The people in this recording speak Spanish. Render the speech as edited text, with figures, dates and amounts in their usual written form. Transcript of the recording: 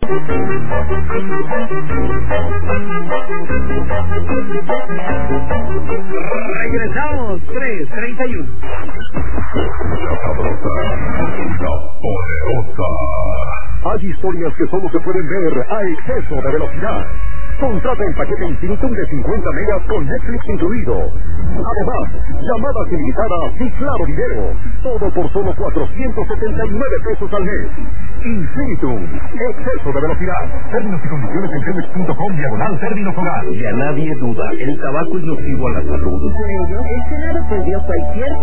Regresamos, 3:31. La sabrosa, la poderosa. Hay historias que solo se pueden ver a exceso de velocidad. Contrata el paquete Infinitum de 50 megas con Netflix incluido. Además, llamadas ilimitadas y claro video. Todo por solo 479 pesos al mes. Infinitum, exceso de velocidad. Términos y condiciones en Telmex.com/términos hogar. Ya nadie duda, el tabaco es nocivo a la salud. Por ello, el Senado prohibió cualquier